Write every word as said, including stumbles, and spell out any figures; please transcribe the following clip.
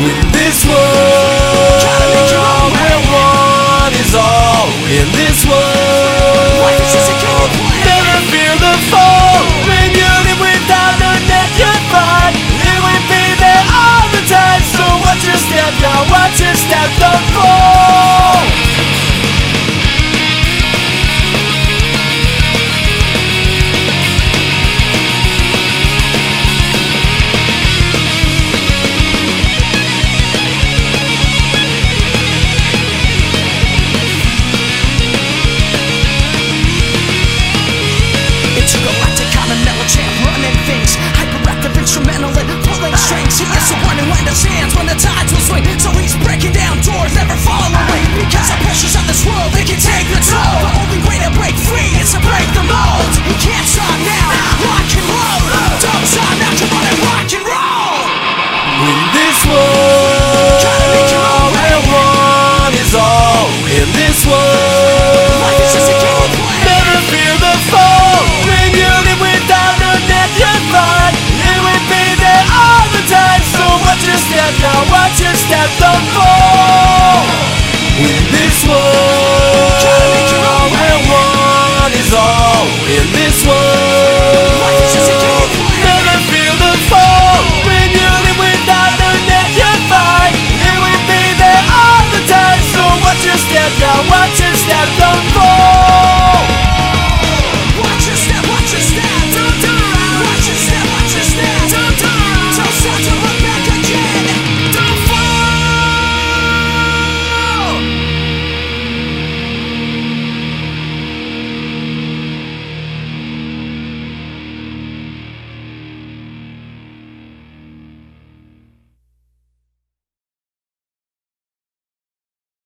In this world, where one is all. In this world, never fear the fall. When you live without a net, you're fine. It will be there all the time. So watch your step now, watch your step, don't fall. Instrumental in pulling strings. He is the one who understands when the tides will swing. So he's breaking down doors, never falling away. Because the pressures of this world, they can take the toll. The only way to break free is to break the mold. He can't stop now, rock and roll. Don't stop now, come on and rock and roll. In this world, where one is all. In this world, life is just a game of play. Never fear the fall. When you live without a net, you're fine. Watch your step now, watch your step, don't fall. In this world.